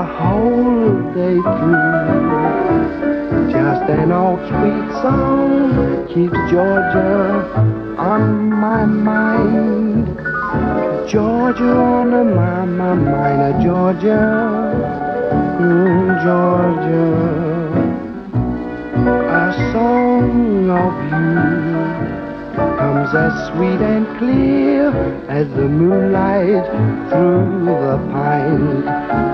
the whole day through. Just an old sweet song keeps Georgia on my mind. Georgia on my mind, Georgia, Georgia. A song of you comes as sweet and clear as the moonlight through the pines.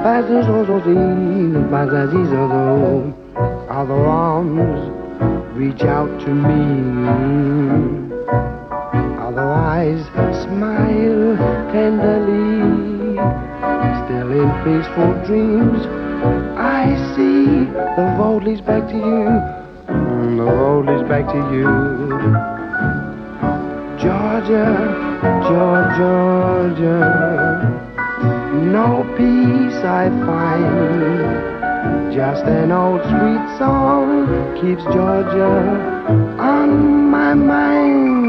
Other arms reach out to me, other eyes smile tenderly. Still in peaceful dreams I see the road leads back to you, the road leads back to you. Georgia, Georgia, no peace I find. Just an old sweet song keeps Georgia on my mind.